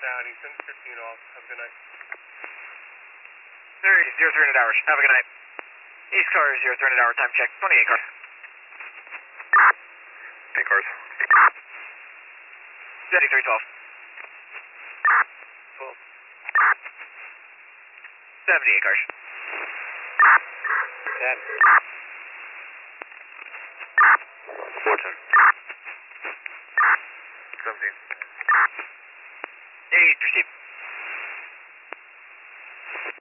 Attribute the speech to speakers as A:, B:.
A: Howdy, send 15 off. Have a good night.
B: 0300 hours. Have a good night. East car 0300 hour time check. 28 cars.
C: 8 cars.
B: 7312.
C: 12.
B: 78 cars.
C: 10. 14. 17.
B: 8 received.